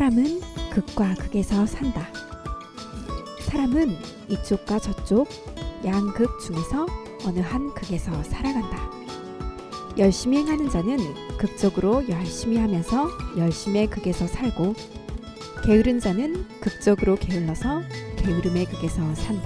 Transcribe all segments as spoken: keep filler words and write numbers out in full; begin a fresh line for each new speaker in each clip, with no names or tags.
사람은 극과 극에서 산다. 사람은 이쪽과 저쪽 양극 중에서 어느 한 극에서 살아간다. 열심히 행하는 자는 극적으로 열심히 하면서 열심의 극에서 살고, 게으른 자는 극적으로 게을러서 게으름의 극에서 산다.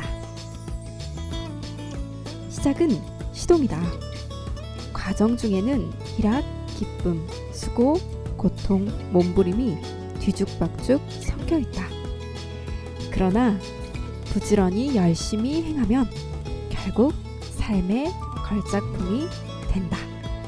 시작은 시동이다. 과정 중에는 희락, 기쁨, 수고, 고통, 몸부림이 뒤죽박죽 섞여 있다. 그러나 부지런히 열심히 행하면 결국 삶의 걸작품이 된다.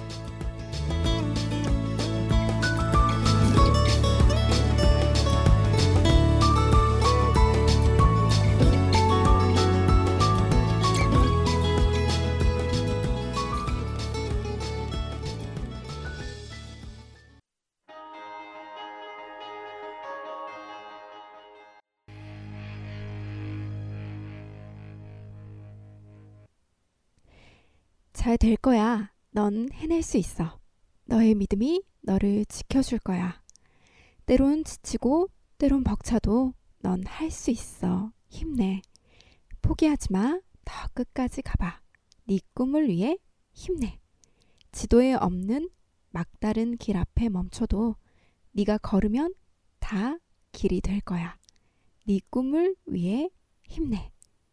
잘 될 거야. 넌 해낼 수 있어. 너의 믿음이 너를 지켜줄 거야. 때론 지치고 때론 벅차도 넌 할 수 있어. 힘내. 포기하지 마. 더 끝까지 가봐. 네 꿈을 위해 힘내. 지도에 없는 막다른 길 앞에 멈춰도 네가 걸으면 다 길이 될 거야. 네 꿈을 위해 힘내.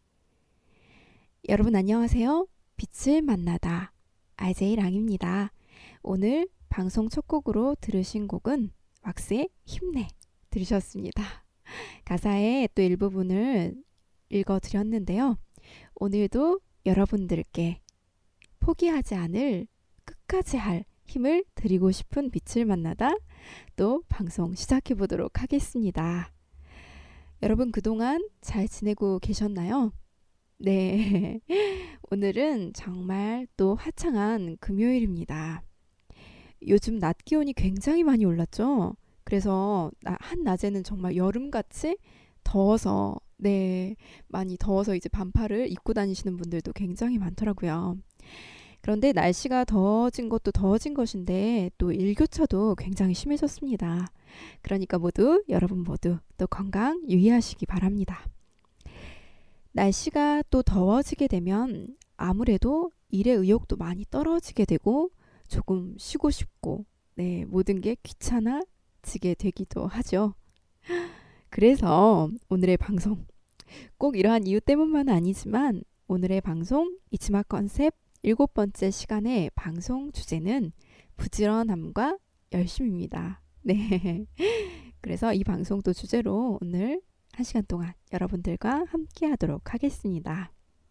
여러분 안녕하세요. 빛을 만나다 알제이 랑입니다. 오늘 방송 첫 곡으로 들으신 곡은 왁스의 힘내 들으셨습니다. 가사의 또 일부분을 읽어드렸는데요. 오늘도 여러분들께 포기하지 않을 끝까지 할 힘을 드리고 싶은 빛을 만나다 또 방송 시작해 보도록 하겠습니다. 여러분 그동안 잘 지내고 계셨나요? 네, 오늘은 정말 또 화창한 금요일입니다. 요즘 낮 기온이 굉장히 많이 올랐죠? 그래서 한낮에는 정말 여름같이 더워서 네, 많이 더워서 이제 반팔을 입고 다니시는 분들도 굉장히 많더라고요. 그런데 날씨가 더워진 것도 더워진 것인데 또 일교차도 굉장히 심해졌습니다. 그러니까 모두 여러분 모두 또 건강 유의하시기 바랍니다. 날씨가 또 더워지게 되면 아무래도 일의 의욕도 많이 떨어지게 되고 조금 쉬고 싶고 네, 모든 게 귀찮아지게 되기도 하죠. 그래서 오늘의 방송 꼭 이러한 이유 때문만은 아니지만 오늘의 방송 이치마 컨셉 일곱 번째 시간의 방송 주제는 부지런함과 열심입니다. 네. 그래서 이 방송도 주제로 오늘 한 시간 동안 여러분들과 함께 하도록 하겠습니다.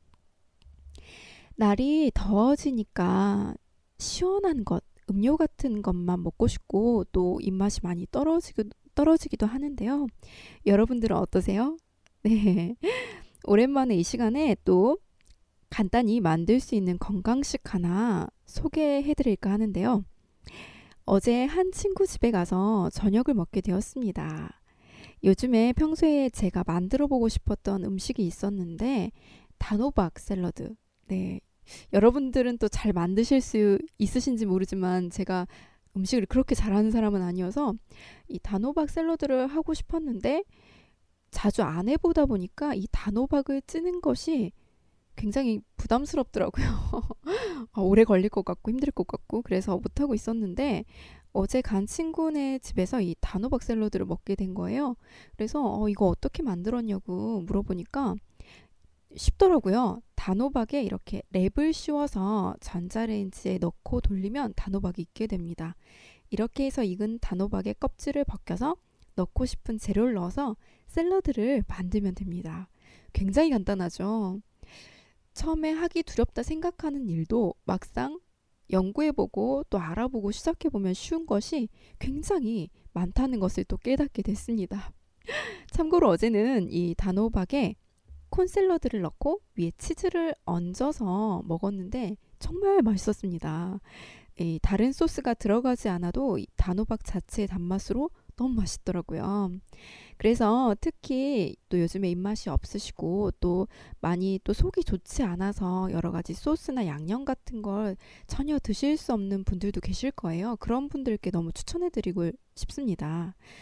날이 더워지니까 시원한 것, 음료 같은 것만 먹고 싶고 또 입맛이 많이 떨어지기도, 떨어지기도 하는데요. 여러분들은 어떠세요? 네. 오랜만에 이 시간에 또 간단히 만들 수 있는 건강식 하나 소개해드릴까 하는데요. 어제 한 친구 집에 가서 저녁을 먹게 되었습니다. 요즘에 평소에 제가 만들어 보고 싶었던 음식이 있었는데 단호박 샐러드. 네, 여러분들은 또 잘 만드실 수 있으신지 모르지만 제가 음식을 그렇게 잘하는 사람은 아니어서 이 단호박 샐러드를 하고 싶었는데 자주 안 해보다 보니까 이 단호박을 찌는 것이 굉장히 부담스럽더라고요. 오래 걸릴 것 같고 힘들 것 같고 그래서 못하고 있었는데 어제 간 친구네 집에서 이 단호박 샐러드를 먹게 된 거예요. 그래서 어, 이거 어떻게 만들었냐고 물어보니까 쉽더라고요. 단호박에 이렇게 랩을 씌워서 전자레인지에 넣고 돌리면 단호박이 익게 됩니다. 이렇게 해서 익은 단호박의 껍질을 벗겨서 넣고 싶은 재료를 넣어서 샐러드를 만들면 됩니다. 굉장히 간단하죠. 처음에 하기 두렵다 생각하는 일도 막상 연구해보고 또 알아보고 시작해보면 쉬운 것이 굉장히 많다는 것을 또 깨닫게 됐습니다. 참고로 어제는 이 단호박에 콘샐러드를 넣고 위에 치즈를 얹어서 먹었는데 정말 맛있었습니다. 이 다른 소스가 들어가지 않아도 이 단호박 자체의 단맛으로 너무 맛있더라고요. 그래서 특히 또 요즘에 입맛이 없으시고 또 많이 또 속이 좋지 않아서 여러 가지 소스나 양념 같은 걸 전혀 드실 수 없는 분들도 계실 거예요. 그런 분들께 너무 추천해드리고 싶습니다.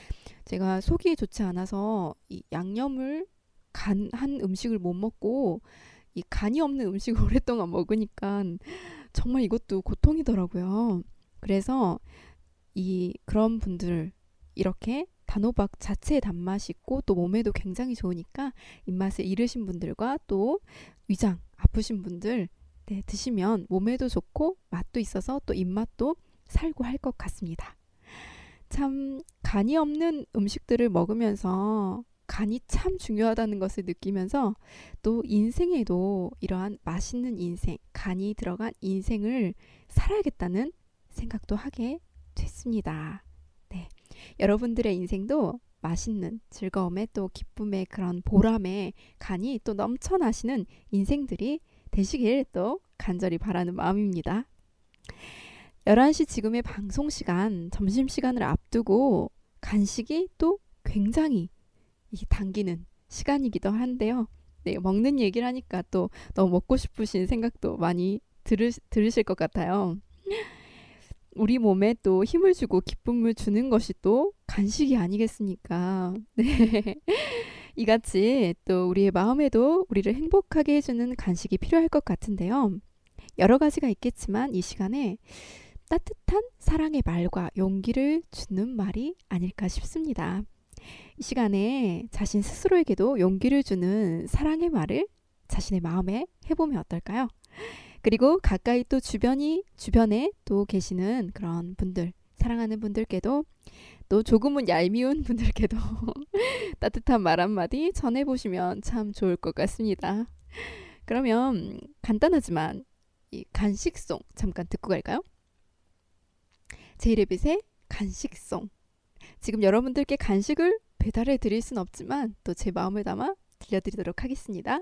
제가 속이 좋지 않아서 이 양념을 간 한 음식을 못 먹고 이 간이 없는 음식을 오랫동안 먹으니까 정말 이것도 고통이더라고요. 그래서 이 그런 분들 이렇게 단호박 자체의 단맛이 있고 또 몸에도 굉장히 좋으니까 입맛을 잃으신 분들과 또 위장 아프신 분들 네, 드시면 몸에도 좋고 맛도 있어서 또 입맛도 살고 할 것 같습니다. 참 간이 없는 음식들을 먹으면서 간이 참 중요하다는 것을 느끼면서 또 인생에도 이러한 맛있는 인생, 간이 들어간 인생을 살아야겠다는 생각도 하게 됐습니다. 네. 여러분들의 인생도 맛있는 즐거움에 또 기쁨의 그런 보람에 간이 또 넘쳐나시는 인생들이 되시길 또 간절히 바라는 마음입니다. 열한 시 지금의 방송 시간, 점심시간을 앞두고 간식이 또 굉장히 이 당기는 시간이기도 한데요. 네, 먹는 얘기를 하니까 또 너무 먹고 싶으신 생각도 많이 들으, 들으실 것 같아요. 우리 몸에 또 힘을 주고 기쁨을 주는 것이 또 간식이 아니겠습니까? 네. 이같이 또 우리의 마음에도 우리를 행복하게 해주는 간식이 필요할 것 같은데요. 여러 가지가 있겠지만 이 시간에 따뜻한 사랑의 말과 용기를 주는 말이 아닐까 싶습니다. 이 시간에 자신 스스로에게도 용기를 주는 사랑의 말을 자신의 마음에 해보면 어떨까요? 그리고 가까이 또 주변이 주변에 또 계시는 그런 분들, 사랑하는 분들께도 또 조금은 얄미운 분들께도 따뜻한 말 한마디 전해보시면 참 좋을 것 같습니다. 그러면 간단하지만 이 간식송 잠깐 듣고 갈까요? 제이레빗의 간식송. 지금 여러분들께 간식을 배달해 드릴 순 없지만 또 제 마음을 담아 들려드리도록 하겠습니다.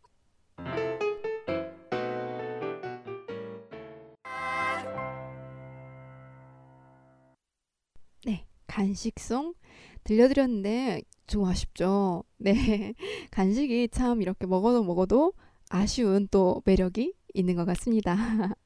네, 간식송 들려드렸는데 좀 아쉽죠? 네, 간식이 참 이렇게 먹어도 먹어도 아쉬운 또 매력이 있는 것 같습니다.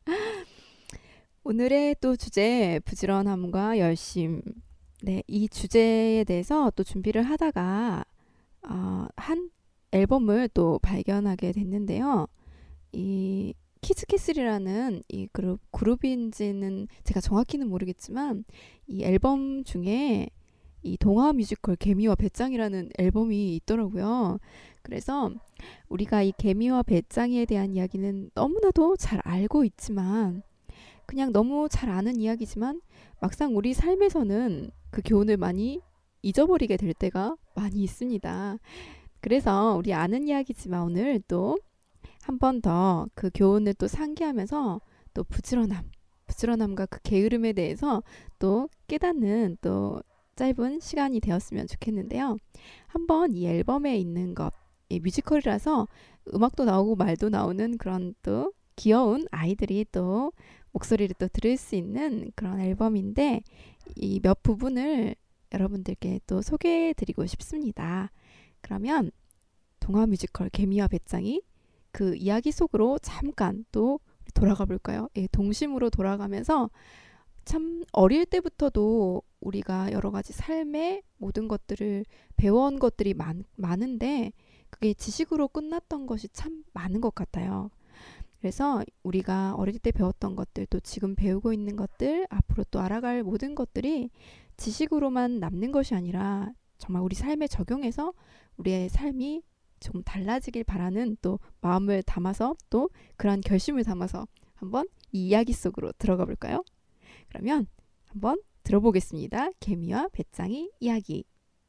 오늘의 또 주제 부지런함과 열심. 네, 이 주제에 대해서 또 준비를 하다가 어, 한 앨범을 또 발견하게 됐는데요. 이 키즈캐슬이라는 이 그룹 그룹인지는 제가 정확히는 모르겠지만 이 앨범 중에 이 동화 뮤지컬 개미와 배짱이라는 앨범이 있더라고요. 그래서 우리가 이 개미와 배짱이에 대한 이야기는 너무나도 잘 알고 있지만 그냥 너무 잘 아는 이야기지만 막상 우리 삶에서는 그 교훈을 많이 잊어버리게 될 때가 많이 있습니다. 그래서 우리 아는 이야기지만 오늘 또 한 번 더 그 교훈을 또 상기하면서 또 부지런함, 부지런함과 그 게으름에 대해서 또 깨닫는 또 짧은 시간이 되었으면 좋겠는데요. 한번 이 앨범에 있는 것, 이 뮤지컬이라서 음악도 나오고 말도 나오는 그런 또 귀여운 아이들이 또 목소리를 또 들을 수 있는 그런 앨범인데 이 몇 부분을 여러분들께 또 소개해드리고 싶습니다. 그러면 동화 뮤지컬 개미와 배짱이 그 이야기 속으로 잠깐 또 돌아가 볼까요? 예, 동심으로 돌아가면서 참 어릴 때부터도 우리가 여러 가지 삶의 모든 것들을 배워온 것들이 많, 많은데 그게 지식으로 끝났던 것이 참 많은 것 같아요. 그래서 우리가 어릴 때 배웠던 것들 또 지금 배우고 있는 것들 앞으로 또 알아갈 모든 것들이 지식으로만 남는 것이 아니라 정말 우리 삶에 적용해서 우리의 삶이 좀 달라지길 바라는 또 마음을 담아서 또 그런 결심을 담아서 한번 이 이야기 속으로 들어가 볼까요? 그러면 한번 들어보겠습니다. 개미와 배짱이 이야기.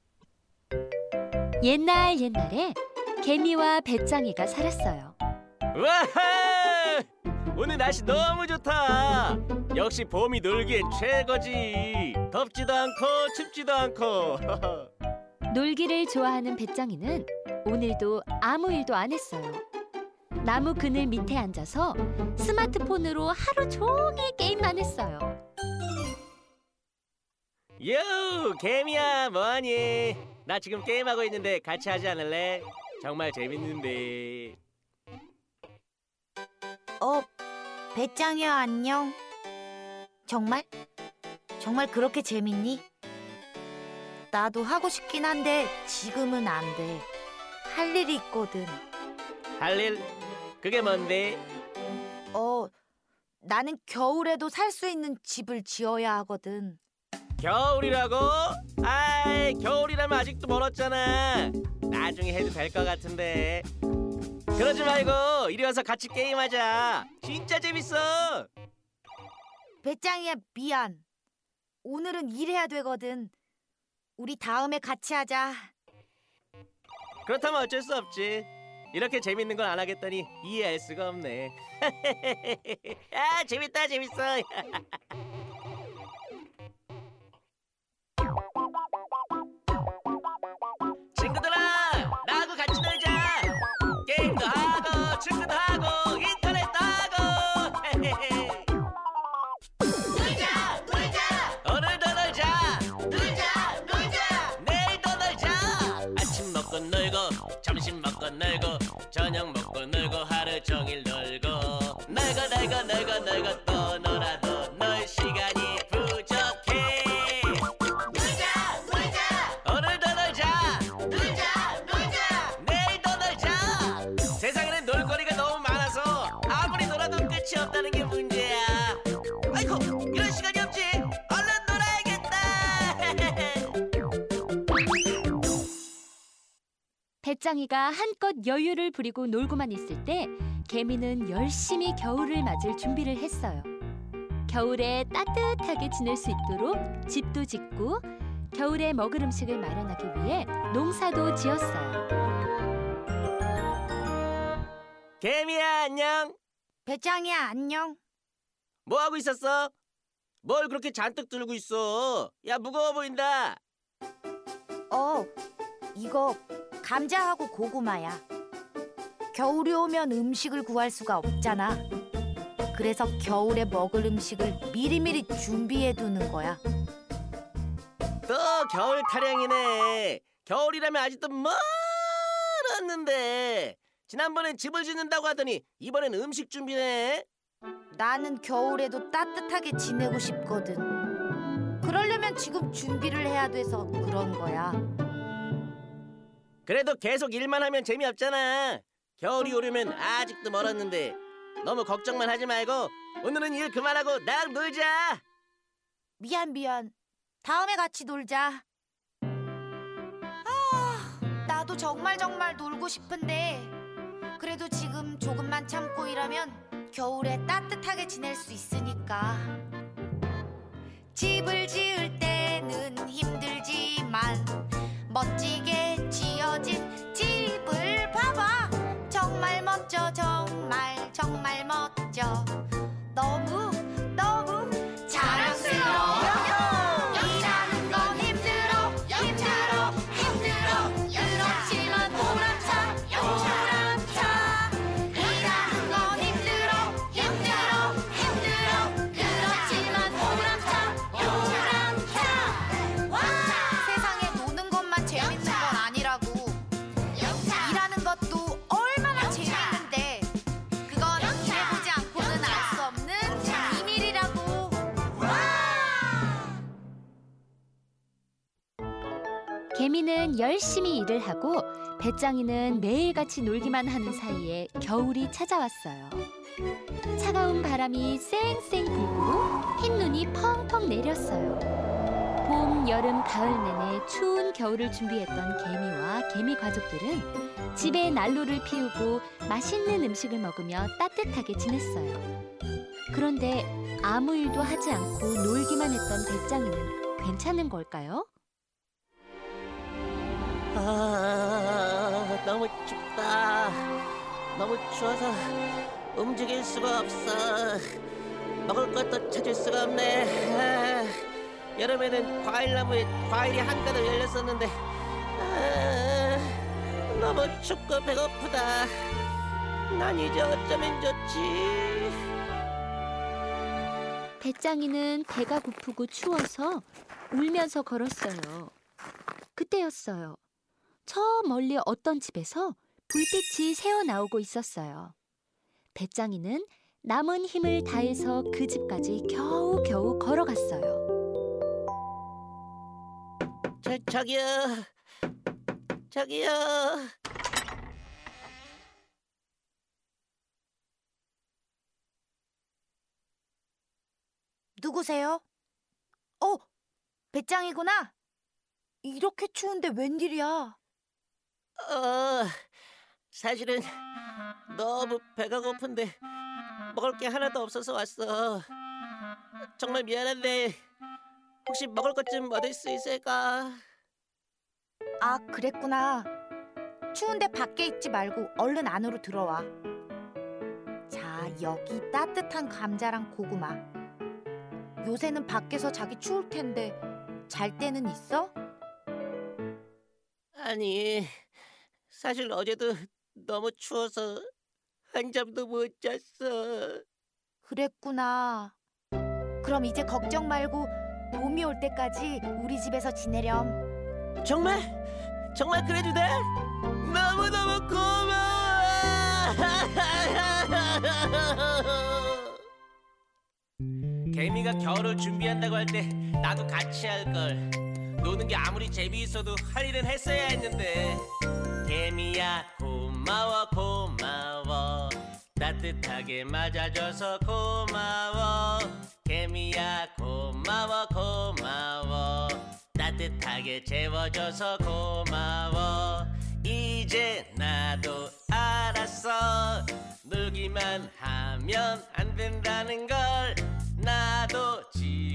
옛날 옛날에 개미와 배짱이가 살았어요.
우와! 오늘 날씨 너무 좋다. 역시 봄이 놀기엔 최고지. 덥지도 않고 춥지도 않고.
놀기를 좋아하는 배짱이는 오늘도 아무 일도 안 했어요. 나무 그늘 밑에 앉아서 스마트폰으로 하루 종일 게임만 했어요.
요, 개미야, 뭐하니? 나 지금 게임하고 있는데 같이 하지 않을래? 정말 재밌는데.
어, 배짱이야 안녕. 정말? 정말 그렇게 재밌니? 나도 하고 싶긴 한데 지금은 안 돼. 할 일이 있거든.
할 일? 그게 뭔데?
어, 나는 겨울에도 살 수 있는 집을 지어야 하거든.
겨울이라고? 아이, 겨울이라면 아직도 멀었잖아. 나중에 해도 될 것 같은데. 그러지 말고 이리 와서 같이 게임하자. 진짜 재밌어.
배짱이야, 미안. 오늘은 일해야 되거든. 우리 다음에 같이 하자.
그렇다면 어쩔 수 없지. 이렇게 재밌는 걸 안 하겠다니 이해할 수가 없네. 아, 재밌다, 재밌어. 친구들아, 나하고 같이 놀자. 게임도 하고, 축구도 하고, 인터넷도 하고. 놀자, 놀자. 오늘도 놀자. 놀자, 놀자. 내일도 놀자. 아침 먹고 놀고, 점심 먹고 놀고, 저녁 먹고 놀고, 하루 종일 놀고. 놀고 놀고 놀고 놀고 또 놀아도 놀 시간이 부족해. 놀자, 놀자. 오늘도 놀자. 놀자, 놀자. 내일도 놀자. 세상에는 놀거리가 너무 많아서 아무리 놀아도 끝이 없다는 게 문제야. 아이고, 이런 시간이 없지. 얼른 놀아야겠다.
배짱이가 한껏 여유를 부리고 놀고만 있을 때 개미는 열심히 겨울을 맞을 준비를 했어요. 겨울에 따뜻하게 지낼 수 있도록 집도 짓고 겨울에 먹을 음식을 마련하기 위해 농사도 지었어요.
개미야, 안녕.
배짱이야, 안녕.
뭐 하고 있었어? 뭘 그렇게 잔뜩 들고 있어? 야, 무거워 보인다.
어, 이거 감자하고 고구마야. 겨울이 오면 음식을 구할 수가 없잖아. 그래서 겨울에 먹을 음식을 미리미리 준비해 두는 거야.
또 겨울 타령이네. 겨울이라면 아직도 멀었는데. 지난번엔 집을 짓는다고 하더니 이번엔 음식 준비네.
나는 겨울에도 따뜻하게 지내고 싶거든. 그러려면 지금 준비를 해야 돼서 그런 거야.
그래도 계속 일만 하면 재미없잖아. 겨울이 오려면 아직도 멀었는데. 너무 걱정만 하지 말고 오늘은 일 그만하고 나랑 놀자.
미안 미안. 다음에 같이 놀자. 아, 나도 정말 정말 놀고 싶은데 그래도 지금 조금만 참고 일하면 겨울에 따뜻하게 지낼 수 있으니까. 집을 지을 때는 힘들지만 멋지게 지어진 집을 봐봐. 정말 멋져, 정말 정말 멋져. 너무 너무 자랑스러워. 일하는 건 힘들어, 힘들어, 힘들어. 그렇지만 보람차, 보람차. 일하는 건 힘들어, 힘들어, 힘들어. 그렇지만 보람차, 보람차. 와! 세상에 노는 것만 재밌는 건 아니라고. 일하는 것도 얼마나 재밌는데 그건 일해보지 않고는 알 수 없는 비밀이라고.
개미는 열심히 일을 하고 배짱이는 매일같이 놀기만 하는 사이에 겨울이 찾아왔어요. 차가운 바람이 쌩쌩 불고 흰 눈이 펑펑 내렸어요. 봄, 여름, 가을 내내 추운 겨울을 준비했던 개미와 개미 가족들은 집에 난로를 피우고 맛있는 음식을 먹으며 따뜻하게 지냈어요. 그런데 아무 일도 하지 않고 놀기만 했던 배짱이는 괜찮은 걸까요?
아, 너무 춥다. 너무 추워서 움직일 수가 없어. 먹을 것도 찾을 수가 없네. 아, 여름에는 과일나무에 과일이 한가득 열렸었는데 아, 너무 춥고 배고프다. 난 이제 어쩌면 좋지.
배짱이는 배가 고프고 추워서 울면서 걸었어요. 그때였어요. 저 멀리 어떤 집에서 불빛이 새어나오고 있었어요. 배짱이는 남은 힘을 다해서 그 집까지 겨우겨우 걸어갔어요.
저, 저기요. 저기요.
누구세요? 어, 배짱이구나. 이렇게 추운데 웬일이야?
어, 사실은 너무 배가 고픈데 먹을 게 하나도 없어서 왔어. 정말 미안한데 혹시 먹을 것 좀 얻을 수 있을까?
아, 그랬구나. 추운데 밖에 있지 말고 얼른 안으로 들어와. 자, 여기 따뜻한 감자랑 고구마. 요새는 밖에서 자기 추울 텐데 잘 때는 있어?
아니, 사실 어제도 너무 추워서 한잠도 못 잤어.
그랬구나. 그럼 이제 걱정 말고 봄이 올 때까지 우리 집에서 지내렴.
정말? 정말 그래도 돼? 너무너무 고마워. 개미가 겨울을 준비한다고 할 때 나도 같이 할걸. 노는 게 아무리 재미있어도 할 일은 했어야 했는데. 개미야 고마워 고마워, 따뜻하게 맞아줘서 고마워. 개미야 고마워 고마워, 따뜻하게 재워줘서 고마워. 이제 나도 알았어, 놀기만 하면 안 된다는 걸. 나도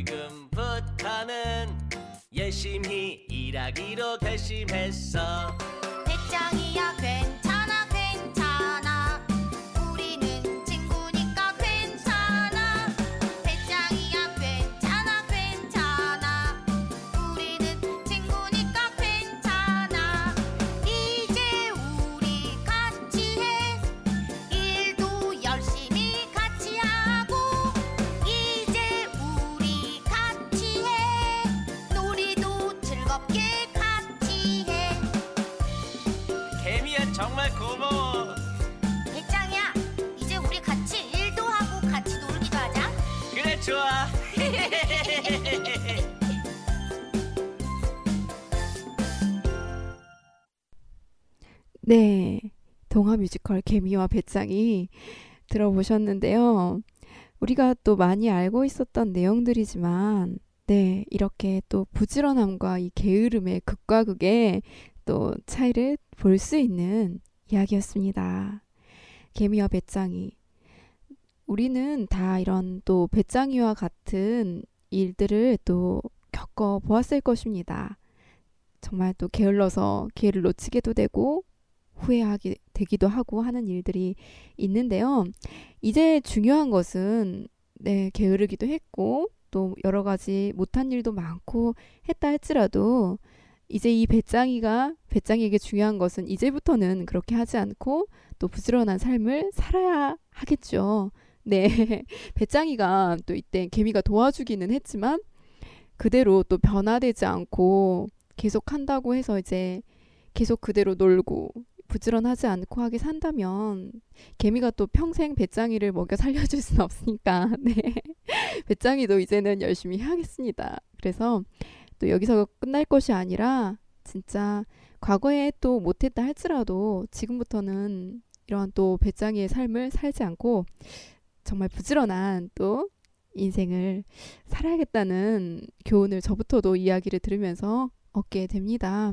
지금부터는 열심히 일하기로 결심했어.
배짱이야 괜찮아 괜찮아, 우리는 친구니까 괜찮아. 배짱이야 괜찮아 괜찮아, 우리는 친구니까 괜찮아. 이제 우리 같이 해, 일도 열심히 같이 하고. 이제 우리 같이 해, 놀이도 즐겁게 같이 해.
개미야 정말 고마워.
배짱이야, 이제 우리 같이 일도 하고 같이 놀기도 하자.
그래 좋아.
네, 동화 뮤지컬 개미와 배짱이 들어보셨는데요. 우리가 또 많이 알고 있었던 내용들이지만, 네, 이렇게 또 부지런함과 이 게으름의 극과 극의 또 차이를 볼 수 있는 이야기였습니다. 개미와 배짱이. 우리는 다 이런 또 배짱이와 같은 일들을 또 겪어 보았을 것입니다. 정말 또 게을러서 기회를 놓치게도 되고 후회하게 되기도 하고 하는 일들이 있는데요. 이제 중요한 것은 네, 게으르기도 했고 또 여러 가지 못한 일도 많고 했다 할지라도 이제 이 배짱이가 배짱이에게 중요한 것은 이제부터는 그렇게 하지 않고 또 부지런한 삶을 살아야 하겠죠. 네, 배짱이가 또 이때 개미가 도와주기는 했지만 그대로 또 변화되지 않고 계속 한다고 해서 이제 계속 그대로 놀고 부지런하지 않고 하게 산다면 개미가 또 평생 배짱이를 먹여 살려줄 수는 없으니까 네, 배짱이도 이제는 열심히 해야겠습니다. 그래서 또 여기서 끝날 것이 아니라 진짜 과거에 또 못했다 할지라도 지금부터는 이런 또 배짱이의 삶을 살지 않고 정말 부지런한 또 인생을 살아야겠다는 교훈을 저부터도 이야기를 들으면서 얻게 됩니다.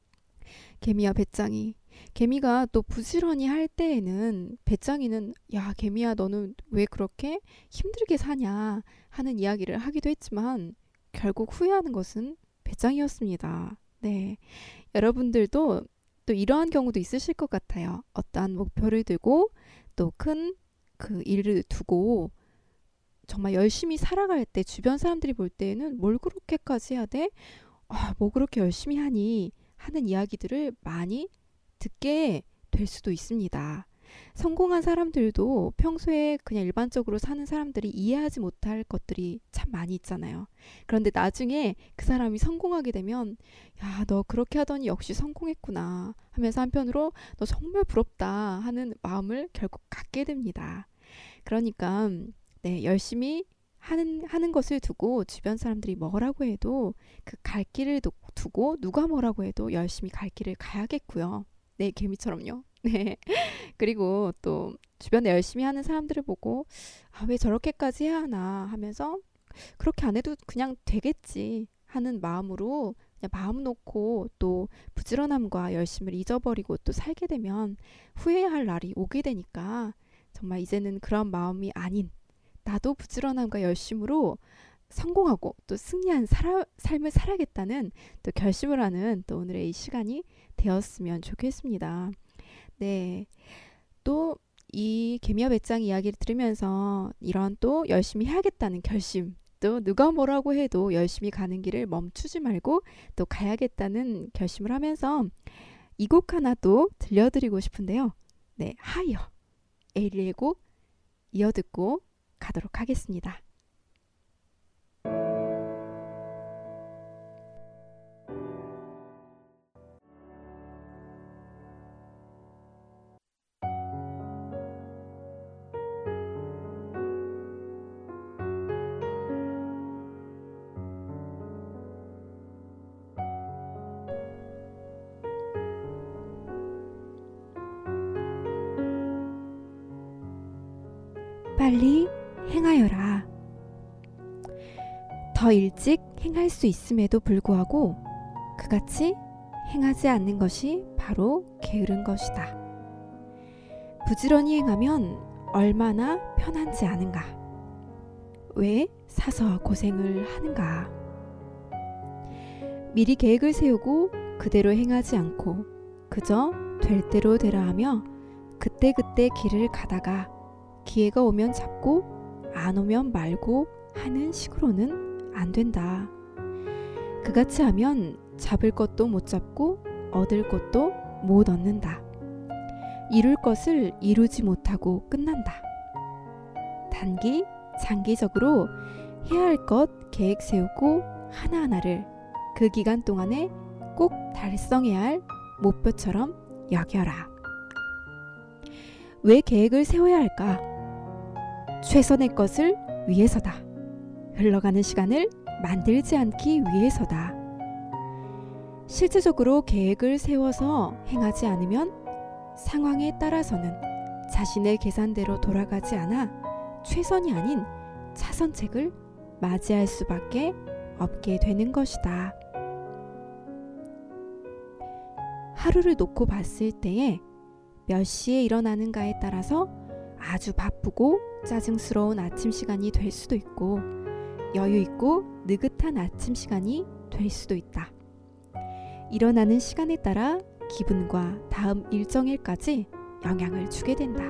개미와 배짱이. 개미가 또 부지런히 할 때에는 배짱이는 야 개미야 너는 왜 그렇게 힘들게 사냐 하는 이야기를 하기도 했지만 결국 후회하는 것은 배짱이었습니다. 네, 여러분들도 또 이러한 경우도 있으실 것 같아요. 어떠한 목표를 두고 또 큰 그 일을 두고 정말 열심히 살아갈 때 주변 사람들이 볼 때에는 뭘 그렇게까지 해야 돼? 아, 뭐 그렇게 열심히 하니? 하는 이야기들을 많이 듣게 될 수도 있습니다. 성공한 사람들도 평소에 그냥 일반적으로 사는 사람들이 이해하지 못할 것들이 참 많이 있잖아요. 그런데 나중에 그 사람이 성공하게 되면 야, 너 그렇게 하더니 역시 성공했구나 하면서 한편으로 너 정말 부럽다 하는 마음을 결국 갖게 됩니다. 그러니까 네, 열심히 하는, 하는 것을 두고 주변 사람들이 뭐라고 해도 그 갈 길을 딱 두고 누가 뭐라고 해도 열심히 갈 길을 가야겠고요. 네, 개미처럼요. 네. 그리고 또 주변에 열심히 하는 사람들을 보고 아, 왜 저렇게까지 해야 하나 하면서 그렇게 안 해도 그냥 되겠지 하는 마음으로 그냥 마음 놓고 또 부지런함과 열심을 잊어버리고 또 살게 되면 후회할 날이 오게 되니까 정말 이제는 그런 마음이 아닌 나도 부지런함과 열심으로 성공하고 또 승리한 살아, 삶을 살아야겠다는 또 결심을 하는 또 오늘의 이 시간이 되었으면 좋겠습니다. 네, 또 이 개미와 배짱 이야기를 들으면서 이런 또 열심히 해야겠다는 결심, 또 누가 뭐라고 해도 열심히 가는 길을 멈추지 말고 또 가야겠다는 결심을 하면서 이 곡 하나 또 들려드리고 싶은데요. 네, 하이어 에일리의 곡 이어듣고 가도록 하겠습니다. 빨리 행하여라. 더 일찍 행할 수 있음에도 불구하고 그같이 행하지 않는 것이 바로 게으른 것이다. 부지런히 행하면 얼마나 편한지 아는가? 왜 사서 고생을 하는가? 미리 계획을 세우고 그대로 행하지 않고 그저 될 대로 되라 하며 그때그때 길을 가다가 기회가 오면 잡고 안 오면 말고 하는 식으로는 안 된다. 그같이 하면 잡을 것도 못 잡고 얻을 것도 못 얻는다. 이룰 것을 이루지 못하고 끝난다. 단기, 장기적으로 해야 할 것 계획 세우고 하나하나를 그 기간 동안에 꼭 달성해야 할 목표처럼 여겨라. 왜 계획을 세워야 할까? 최선의 것을 위해서다. 흘러가는 시간을 만들지 않기 위해서다. 실제적으로 계획을 세워서 행하지 않으면 상황에 따라서는 자신의 계산대로 돌아가지 않아 최선이 아닌 차선책을 맞이할 수밖에 없게 되는 것이다. 하루를 놓고 봤을 때에 몇 시에 일어나는가에 따라서 아주 바쁘고 짜증스러운 아침 시간이 될 수도 있고 여유 있고 느긋한 아침 시간이 될 수도 있다. 일어나는 시간에 따라 기분과 다음 일정일까지 영향을 주게 된다.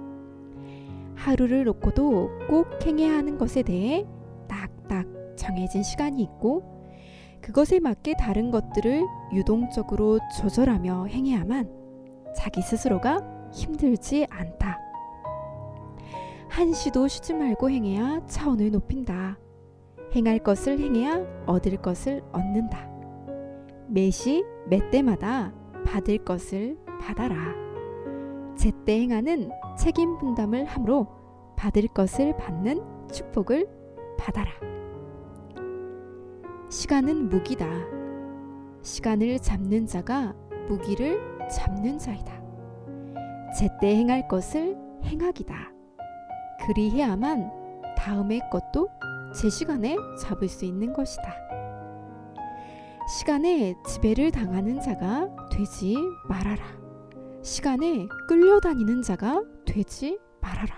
하루를 놓고도 꼭 행해야 하는 것에 대해 딱딱 정해진 시간이 있고 그것에 맞게 다른 것들을 유동적으로 조절하며 행해야만 자기 스스로가 힘들지 않다. 한시도 쉬지 말고 행해야 차원을 높인다. 행할 것을 행해야 얻을 것을 얻는다. 매시 매때마다 받을 것을 받아라. 제때 행하는 책임 분담을 함으로 받을 것을 받는 축복을 받아라. 시간은 무기다. 시간을 잡는 자가 무기를 잡는 자이다. 제때 행할 것을 행하기다. 그리해야만 다음의 것도 제 시간에 잡을 수 있는 것이다. 시간에 지배를 당하는 자가 되지 말아라. 시간에 끌려다니는 자가 되지 말아라.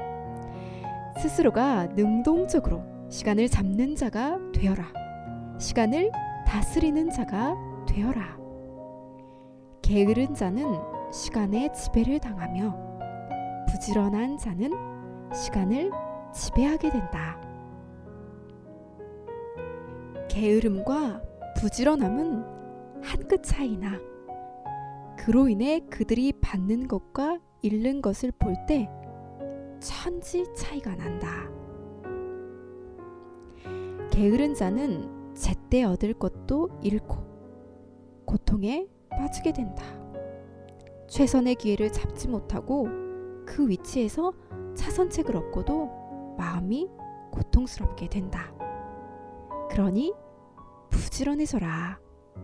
스스로가 능동적으로 시간을 잡는 자가 되어라. 시간을 다스리는 자가 되어라. 게으른 자는 시간에 지배를 당하며 부지런한 자는 시간을 지배하게 된다. 게으름과 부지런함은 한 끗 차이나 그로 인해 그들이 받는 것과 잃는 것을 볼 때 천지 차이가 난다. 게으른 자는 제때 얻을 것도 잃고 고통에 빠지게 된다. 최선의 기회를 잡지 못하고 그 위치에서 차선책을 얻고도 마음이 고통스럽게 된다. 그러니 부지런해져라.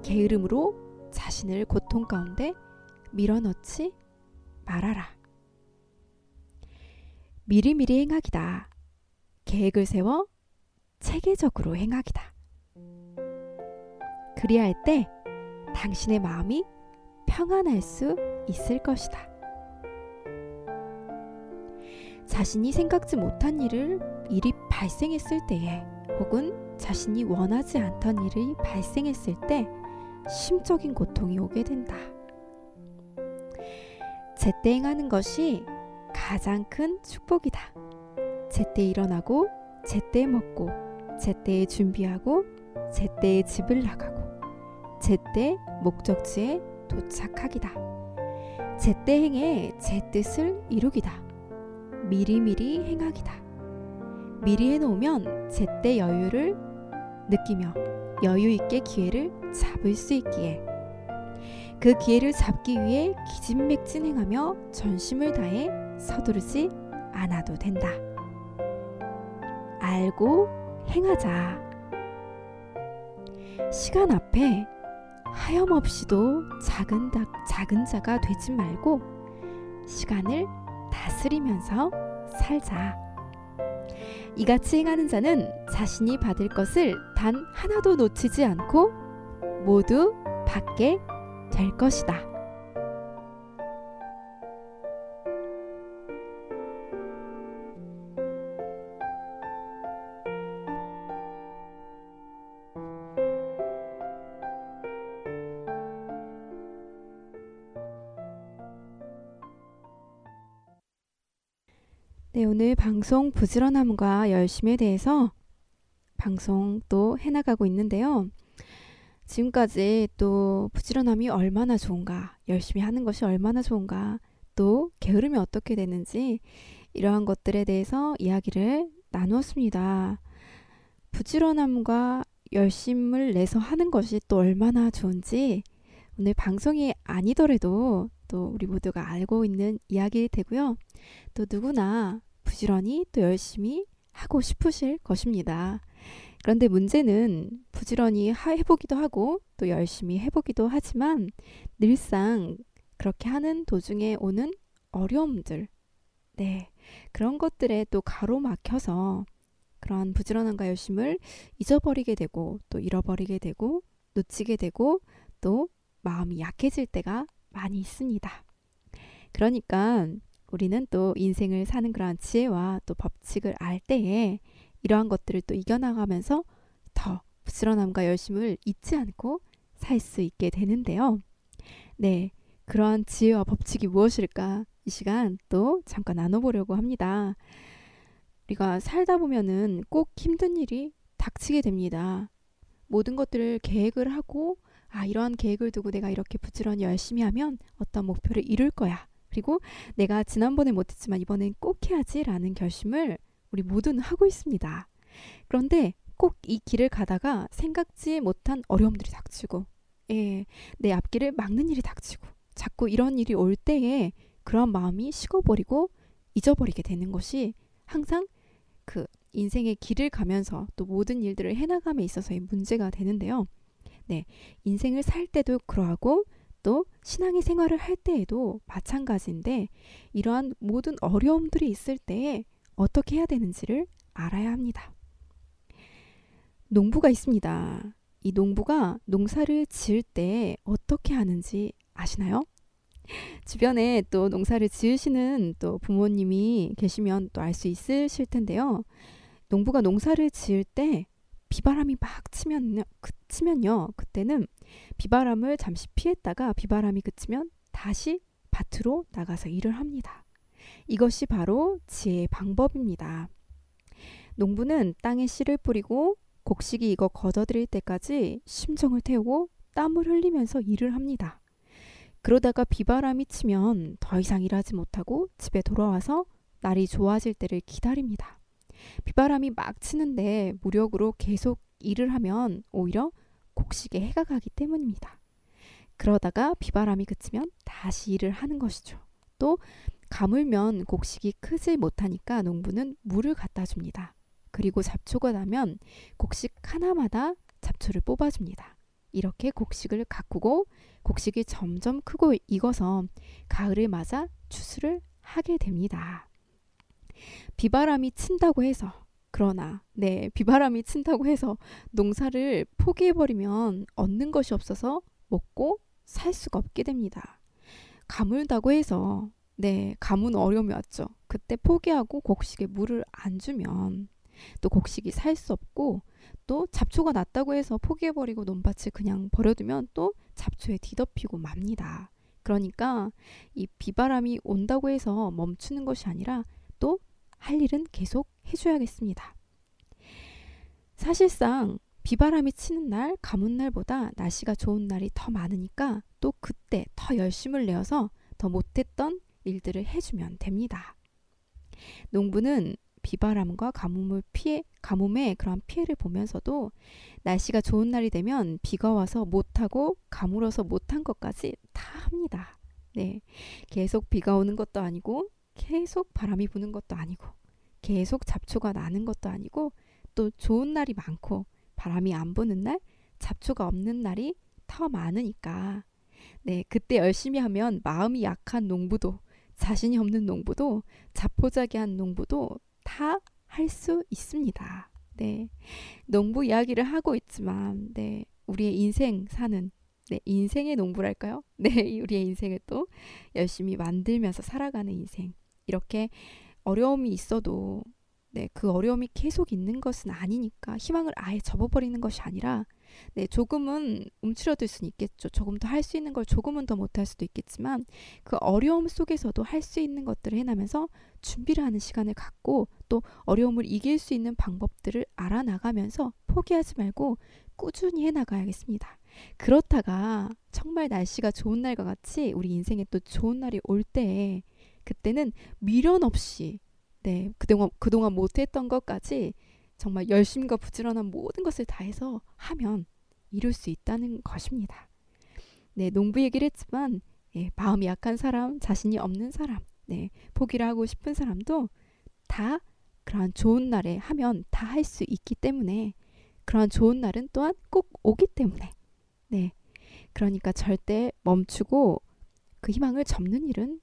게으름으로 자신을 고통 가운데 밀어넣지 말아라. 미리미리 행하기다. 계획을 세워 체계적으로 행하기다. 그리할 때 당신의 마음이 평안할 수 있을 것이다. 자신이 생각지 못한 일을 일이 발생했을 때에 혹은 자신이 원하지 않던 일이 발생했을 때 심적인 고통이 오게 된다. 제때 행하는 것이 가장 큰 축복이다. 제때 일어나고 제때 먹고 제때 준비하고 제때 집을 나가고 제때 목적지에 도착하기다. 제때 행해 제 뜻을 이루기다. 미리미리 행하기다. 미리 해놓으면 제때 여유를 느끼며 여유 있게 기회를 잡을 수 있기에 그 기회를 잡기 위해 기진맥진행하며 전심을 다해 서두르지 않아도 된다. 알고 행하자. 시간 앞에 하염없이도 작은, 다, 작은 자가 되지 말고 시간을 다스리면서 살자. 이같이 행하는 자는 자신이 받을 것을 단 하나도 놓치지 않고 모두 받게 될 것이다. 네, 오늘 방송 부지런함과 열심에 대해서 방송 또 해나가고 있는데요. 지금까지 또 부지런함이 얼마나 좋은가, 열심히 하는 것이 얼마나 좋은가, 또 게으름이 어떻게 되는지 이러한 것들에 대해서 이야기를 나누었습니다. 부지런함과 열심을 내서 하는 것이 또 얼마나 좋은지 오늘 방송이 아니더라도 또 우리 모두가 알고 있는 이야기일 테고요. 또 누구나 부지런히 또 열심히 하고 싶으실 것입니다. 그런데 문제는 부지런히 해보기도 하고 또 열심히 해보기도 하지만 늘상 그렇게 하는 도중에 오는 어려움들, 네, 그런 것들에 또 가로막혀서 그런 부지런함과 열심을 잊어버리게 되고 또 잃어버리게 되고 놓치게 되고 또 마음이 약해질 때가 많이 있습니다. 그러니까 우리는 또 인생을 사는 그러한 지혜와 또 법칙을 알 때에 이러한 것들을 또 이겨나가면서 더 부지런함과 열심을 잊지 않고 살 수 있게 되는데요. 네, 그러한 지혜와 법칙이 무엇일까? 이 시간 또 잠깐 나눠보려고 합니다. 우리가 살다 보면은 꼭 힘든 일이 닥치게 됩니다. 모든 것들을 계획을 하고 아, 이러한 계획을 두고 내가 이렇게 부지런히 열심히 하면 어떤 목표를 이룰 거야. 그리고 내가 지난번에 못했지만 이번엔 꼭 해야지 라는 결심을 우리 모두는 하고 있습니다. 그런데 꼭 이 길을 가다가 생각지 못한 어려움들이 닥치고 예, 내 앞길을 막는 일이 닥치고 자꾸 이런 일이 올 때에 그런 마음이 식어버리고 잊어버리게 되는 것이 항상 그 인생의 길을 가면서 또 모든 일들을 해나감에 있어서의 문제가 되는데요. 네, 인생을 살 때도 그러하고 또 신앙의 생활을 할 때에도 마찬가지인데 이러한 모든 어려움들이 있을 때에 어떻게 해야 되는지를 알아야 합니다. 농부가 있습니다. 이 농부가 농사를 지을 때 어떻게 하는지 아시나요? 주변에 또 농사를 지으시는 또 부모님이 계시면 또 알 수 있으실 텐데요. 농부가 농사를 지을 때 비바람이 막 치면요, 그치면요, 그때는 비바람을 잠시 피했다가 비바람이 그치면 다시 밭으로 나가서 일을 합니다. 이것이 바로 지혜의 방법입니다. 농부는 땅에 씨를 뿌리고 곡식이 익어 걷어들일 때까지 심정을 태우고 땀을 흘리면서 일을 합니다. 그러다가 비바람이 치면 더 이상 일하지 못하고 집에 돌아와서 날이 좋아질 때를 기다립니다. 비바람이 막 치는데 무력으로 계속 일을 하면 오히려 곡식에 해가 가기 때문입니다. 그러다가 비바람이 그치면 다시 일을 하는 것이죠. 또 가물면 곡식이 크지 못하니까 농부는 물을 갖다 줍니다. 그리고 잡초가 나면 곡식 하나마다 잡초를 뽑아줍니다. 이렇게 곡식을 가꾸고 곡식이 점점 크고 익어서 가을을 맞아 추수를 하게 됩니다. 비바람이 친다고 해서 그러나 네 비바람이 친다고 해서 농사를 포기해버리면 얻는 것이 없어서 먹고 살 수가 없게 됩니다. 가물다고 해서 네 가뭄 어려움이 왔죠. 그때 포기하고 곡식에 물을 안 주면 또 곡식이 살 수 없고 또 잡초가 났다고 해서 포기해버리고 논밭을 그냥 버려두면 또 잡초에 뒤덮이고 맙니다. 그러니까 이 비바람이 온다고 해서 멈추는 것이 아니라 또 할 일은 계속 해줘야겠습니다. 사실상 비바람이 치는 날, 가뭄 날보다 날씨가 좋은 날이 더 많으니까 또 그때 더 열심을 내어서 더 못했던 일들을 해주면 됩니다. 농부는 비바람과 가뭄을 피해, 가뭄의 그런 피해를 보면서도 날씨가 좋은 날이 되면 비가 와서 못하고 가물어서 못한 것까지 다 합니다. 네, 계속 비가 오는 것도 아니고 계속 바람이 부는 것도 아니고 계속 잡초가 나는 것도 아니고 또 좋은 날이 많고 바람이 안 부는 날, 잡초가 없는 날이 더 많으니까 네, 그때 열심히 하면 마음이 약한 농부도 자신이 없는 농부도 자포자기한 농부도 다 할 수 있습니다. 네, 농부 이야기를 하고 있지만 네, 우리의 인생 사는 네, 인생의 농부랄까요? 네, 우리의 인생을 또 열심히 만들면서 살아가는 인생. 이렇게 어려움이 있어도 네, 그 어려움이 계속 있는 것은 아니니까 희망을 아예 접어버리는 것이 아니라 네, 조금은 움츠러들 수는 있겠죠. 조금 더 할 수 있는 걸 조금은 더 못할 수도 있겠지만 그 어려움 속에서도 할 수 있는 것들을 해나면서 준비를 하는 시간을 갖고 또 어려움을 이길 수 있는 방법들을 알아나가면서 포기하지 말고 꾸준히 해나가야겠습니다. 그렇다가 정말 날씨가 좋은 날과 같이 우리 인생에 또 좋은 날이 올 때 그때는 미련 없이 네, 그동안, 그동안 못했던 것까지 정말 열심과 부지런한 모든 것을 다해서 하면 이룰 수 있다는 것입니다. 네, 농부 얘기를 했지만 예, 마음이 약한 사람, 자신이 없는 사람, 네, 포기를 하고 싶은 사람도 다 그러한 좋은 날에 하면 다 할 수 있기 때문에 그러한 좋은 날은 또한 꼭 오기 때문에 네, 그러니까 절대 멈추고 그 희망을 접는 일은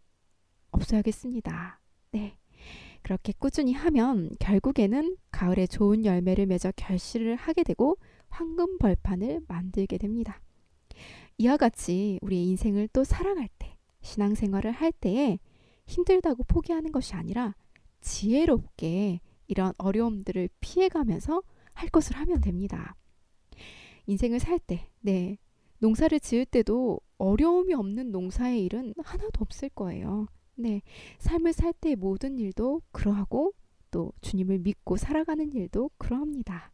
없어야겠습니다. 네. 그렇게 꾸준히 하면 결국에는 가을에 좋은 열매를 맺어 결실을 하게 되고 황금 벌판을 만들게 됩니다. 이와 같이 우리의 인생을 또 살아갈 때, 신앙생활을 할 때에 힘들다고 포기하는 것이 아니라 지혜롭게 이런 어려움들을 피해가면서 할 것을 하면 됩니다. 인생을 살 때, 네, 농사를 지을 때도 어려움이 없는 농사의 일은 하나도 없을 거예요. 네, 삶을 살 때의 모든 일도 그러하고 또 주님을 믿고 살아가는 일도 그러합니다.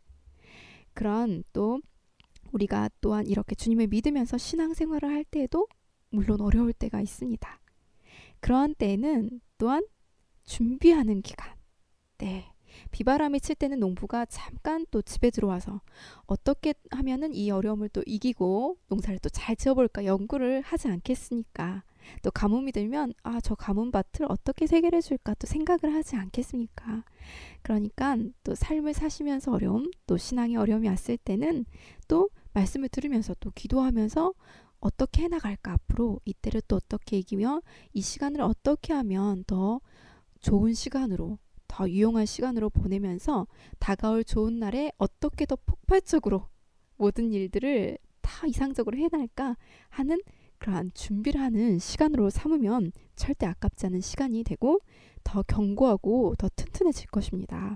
그런 또 우리가 또한 이렇게 주님을 믿으면서 신앙생활을 할 때에도 물론 어려울 때가 있습니다. 그러한 때에는 또한 준비하는 기간. 네, 비바람이 칠 때는 농부가 잠깐 또 집에 들어와서 어떻게 하면은 이 어려움을 또 이기고 농사를 또 잘 지어볼까 연구를 하지 않겠습니까? 또 가뭄이 들면 아, 저 가뭄밭을 어떻게 해결해 줄까 또 생각을 하지 않겠습니까? 그러니까 또 삶을 사시면서 어려움, 또 신앙의 어려움이 왔을 때는 또 말씀을 들으면서 또 기도하면서 어떻게 해나갈까 앞으로 이때를 또 어떻게 이기며 이 시간을 어떻게 하면 더 좋은 시간으로 더 유용한 시간으로 보내면서 다가올 좋은 날에 어떻게 더 폭발적으로 모든 일들을 다 이상적으로 해낼까 하는 그러한 준비를 하는 시간으로 삼으면 절대 아깝지 않은 시간이 되고 더 견고하고 더 튼튼해질 것입니다.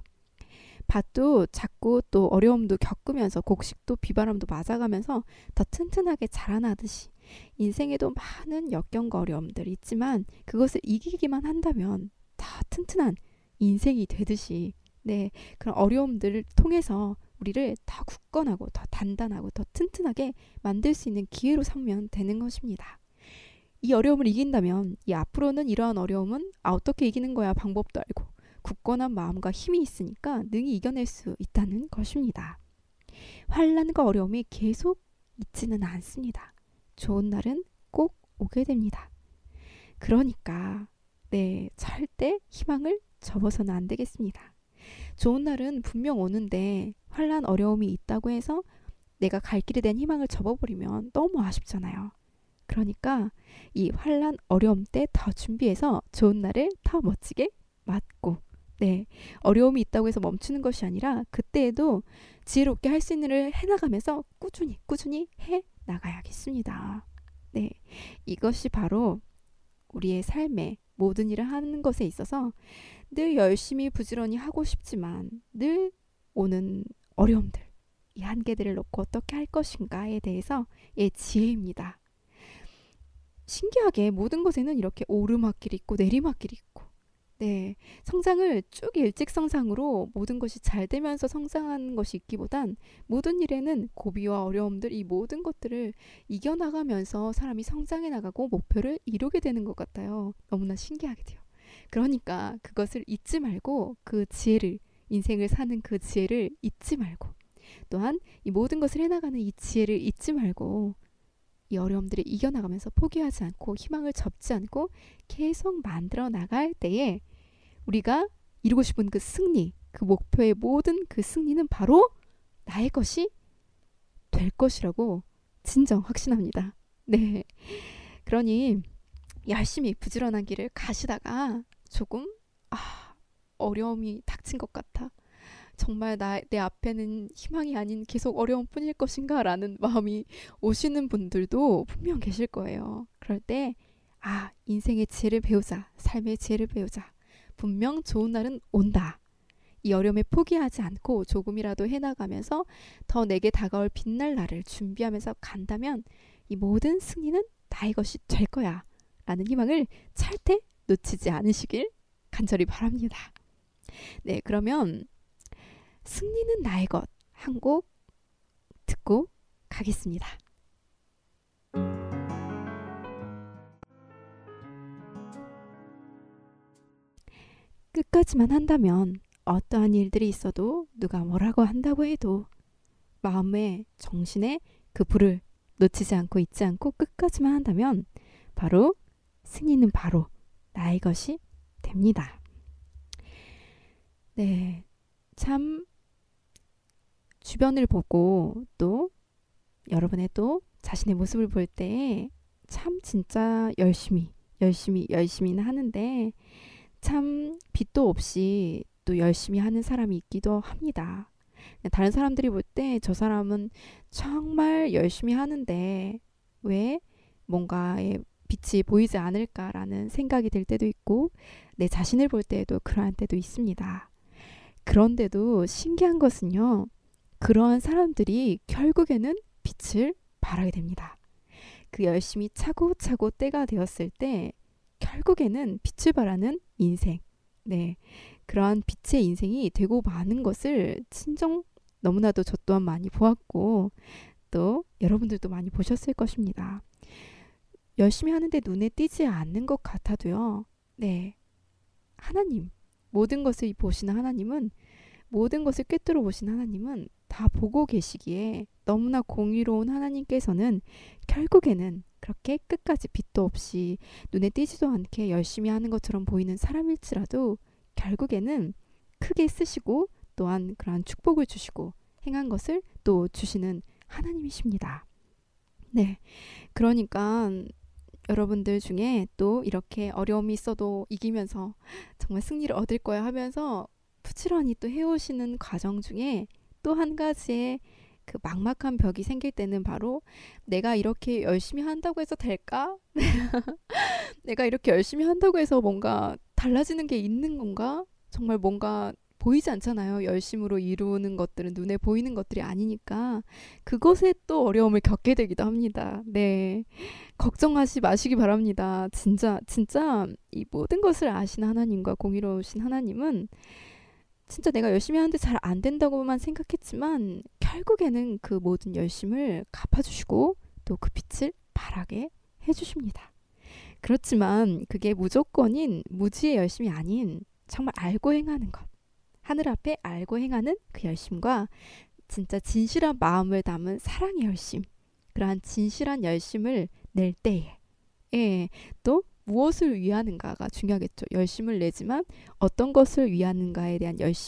밭도 자꾸 또 어려움도 겪으면서 곡식도 비바람도 맞아가면서 더 튼튼하게 자라나듯이 인생에도 많은 역경과 어려움들이 있지만 그것을 이기기만 한다면 더 튼튼한 인생이 되듯이 네, 그런 어려움들을 통해서 우리를 더 굳건하고 더 단단하고 더 튼튼하게 만들 수 있는 기회로 삼으면 되는 것입니다. 이 어려움을 이긴다면 이 앞으로는 이러한 어려움은 아, 어떻게 이기는 거야 방법도 알고 굳건한 마음과 힘이 있으니까 능히 이겨낼 수 있다는 것입니다. 환난과 어려움이 계속 있지는 않습니다. 좋은 날은 꼭 오게 됩니다. 그러니까 네, 절대 희망을 접어서는 안 되겠습니다. 좋은 날은 분명 오는데 환난 어려움이 있다고 해서 내가 갈 길에 대한 희망을 접어버리면 너무 아쉽잖아요. 그러니까 이 환난 어려움 때 더 준비해서 좋은 날을 더 멋지게 맞고, 네, 어려움이 있다고 해서 멈추는 것이 아니라 그때에도 지혜롭게 할 수 있는 일을 해나가면서 꾸준히 꾸준히 해나가야겠습니다. 네, 이것이 바로 우리의 삶에 모든 일을 하는 것에 있어서 늘 열심히 부지런히 하고 싶지만 늘 오는 어려움들, 이 한계들을 놓고 어떻게 할 것인가에 대해서의 지혜입니다. 신기하게 모든 것에는 이렇게 오르막길이 있고 내리막길이 있고, 네, 성장을 쭉 일직선상으로 모든 것이 잘 되면서 성장하는 것이 있기보단 모든 일에는 고비와 어려움들, 이 모든 것들을 이겨나가면서 사람이 성장해 나가고 목표를 이루게 되는 것 같아요. 너무나 신기하게 돼요. 그러니까 그것을 잊지 말고 그 지혜를, 인생을 사는 그 지혜를 잊지 말고, 또한 이 모든 것을 해나가는 이 지혜를 잊지 말고 이 어려움들을 이겨나가면서 포기하지 않고 희망을 접지 않고 계속 만들어 나갈 때에 우리가 이루고 싶은 그 승리, 그 목표의 모든 그 승리는 바로 나의 것이 될 것이라고 진정 확신합니다. 네, 그러니 열심히 부지런한 길을 가시다가 조금 아, 어려움이 닥친 것 같아, 정말 나, 내 앞에는 희망이 아닌 계속 어려움 뿐일 것인가 라는 마음이 오시는 분들도 분명 계실 거예요. 그럴 때 아, 인생의 지혜를 배우자, 삶의 지혜를 배우자, 분명 좋은 날은 온다, 이 어려움에 포기하지 않고 조금이라도 해나가면서 더 내게 다가올 빛날 날을 준비하면서 간다면 이 모든 승리는 나의 것이 될 거야 라는 희망을 절대 놓치지 않으시길 간절히 바랍니다. 네, 그러면 승리는 나의 것 한 곡 듣고 가겠습니다. 끝까지만 한다면 어떠한 일들이 있어도 누가 뭐라고 한다고 해도 마음에 정신에 그 불을 놓치지 않고 잊지 않고 끝까지만 한다면 바로 승리는 바로 나의 것이 됩니다. 네, 참 주변을 보고 또 여러분의 또 자신의 모습을 볼 때 참 진짜 열심히 열심히 열심히는 하는데 참 빛도 없이 또 열심히 하는 사람이 있기도 합니다. 다른 사람들이 볼 때 저 사람은 정말 열심히 하는데 왜 뭔가의 빛이 보이지 않을까라는 생각이 들 때도 있고, 내 자신을 볼 때에도 그러한 때도 있습니다. 그런데도 신기한 것은요, 그러한 사람들이 결국에는 빛을 발하게 됩니다. 그 열심히 차고차고 때가 되었을 때 결국에는 빛을 발하는 인생, 네, 그러한 빛의 인생이 되고 마는 것을 친정 너무나도 저 또한 많이 보았고 또 여러분들도 많이 보셨을 것입니다. 열심히 하는데 눈에 띄지 않는 것 같아도요, 네, 하나님, 모든 것을 보시는 하나님은, 모든 것을 꿰뚫어 보시는 하나님은 다 보고 계시기에 너무나 공의로운 하나님께서는 결국에는 그렇게 끝까지 빛도 없이 눈에 띄지도 않게 열심히 하는 것처럼 보이는 사람일지라도 결국에는 크게 쓰시고 또한 그러한 축복을 주시고 행한 것을 또 주시는 하나님이십니다. 네, 그러니까 여러분들 중에 또 이렇게 어려움이 있어도 이기면서 정말 승리를 얻을 거야 하면서 부지런히 또 해오시는 과정 중에 또 한 가지의 그 막막한 벽이 생길 때는 바로 내가 이렇게 열심히 한다고 해서 될까? 내가 이렇게 열심히 한다고 해서 뭔가 달라지는 게 있는 건가? 정말 뭔가 보이지 않잖아요. 열심으로 이루는 것들은 눈에 보이는 것들이 아니니까 그것에 또 어려움을 겪게 되기도 합니다. 네, 걱정하지 마시기 바랍니다. 진짜 진짜 이 모든 것을 아시는 하나님과 공의로우신 하나님은 진짜 내가 열심히 하는데 잘 안 된다고만 생각했지만 결국에는 그 모든 열심을 갚아주시고 또 그 빛을 발하게 해주십니다. 그렇지만 그게 무조건인 무지의 열심이 아닌 정말 알고 행하는 것, 하늘 앞에 알고 행하는 그 열심과 진짜 진실한 마음을 담은 사랑의 열심, 그러한 진실한 열심을 낼 때에 예, 또 무엇을 위하는가가 중요하겠죠. 열심을 내지만 어떤 것을 위하는가에 대한 열심,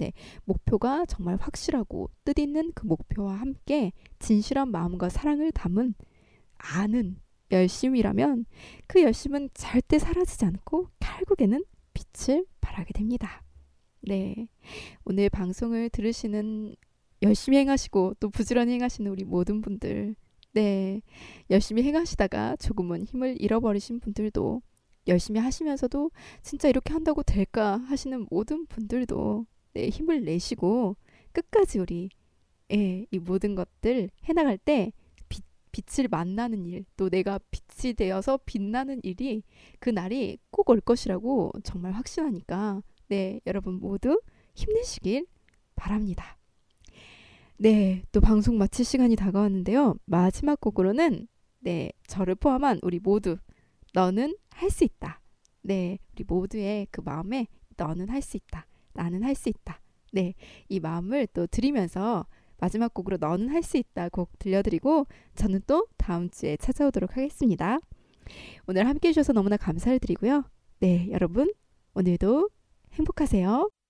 네, 목표가 정말 확실하고 뜻있는 그 목표와 함께 진실한 마음과 사랑을 담은 아는 열심이라면 그 열심은 절대 사라지지 않고 결국에는 빛을 발하게 됩니다. 네, 오늘 방송을 들으시는 열심히 행하시고 또 부지런히 행하시는 우리 모든 분들, 네, 열심히 행하시다가 조금은 힘을 잃어버리신 분들도, 열심히 하시면서도 진짜 이렇게 한다고 될까 하시는 모든 분들도 네, 힘을 내시고 끝까지 우리 예, 이 모든 것들 해나갈 때 빛, 빛을 만나는 일, 또 내가 빛이 되어서 빛나는 일이 그 날이 꼭 올 것이라고 정말 확신하니까 네, 여러분 모두 힘내시길 바랍니다. 네, 또 방송 마칠 시간이 다가왔는데요. 마지막 곡으로는 네, 저를 포함한 우리 모두 너는 할 수 있다. 네, 우리 모두의 그 마음에 너는 할 수 있다. 나는 할 수 있다. 네, 이 마음을 또 드리면서 마지막 곡으로 너는 할 수 있다 곡 들려드리고 저는 또 다음 주에 찾아오도록 하겠습니다. 오늘 함께 해주셔서 너무나 감사를 드리고요. 네, 여러분 오늘도 행복하세요.